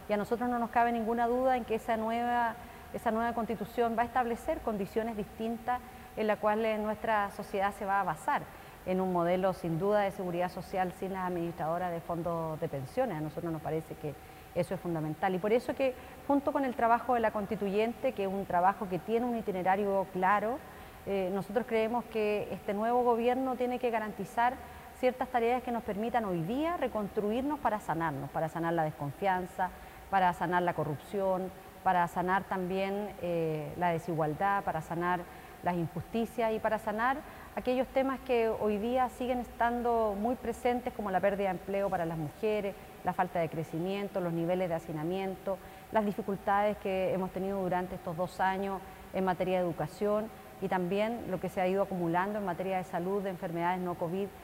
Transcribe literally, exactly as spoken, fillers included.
y a nosotros no nos cabe ninguna duda en que esa nueva, esa nueva Constitución va a establecer condiciones distintas en las cuales nuestra sociedad se va a basar en un modelo sin duda de seguridad social sin las administradoras de fondos de pensiones. A nosotros nos parece que eso es fundamental y por eso que junto con el trabajo de la constituyente, que es un trabajo que tiene un itinerario claro, eh, nosotros creemos que este nuevo gobierno tiene que garantizar ciertas tareas que nos permitan hoy día reconstruirnos para sanarnos, para sanar la desconfianza, para sanar la corrupción, para sanar también eh, la desigualdad, para sanar las injusticias y para sanar aquellos temas que hoy día siguen estando muy presentes, como la pérdida de empleo para las mujeres, la falta de crecimiento, los niveles de hacinamiento, las dificultades que hemos tenido durante estos dos años en materia de educación y también lo que se ha ido acumulando en materia de salud, de enfermedades no COVID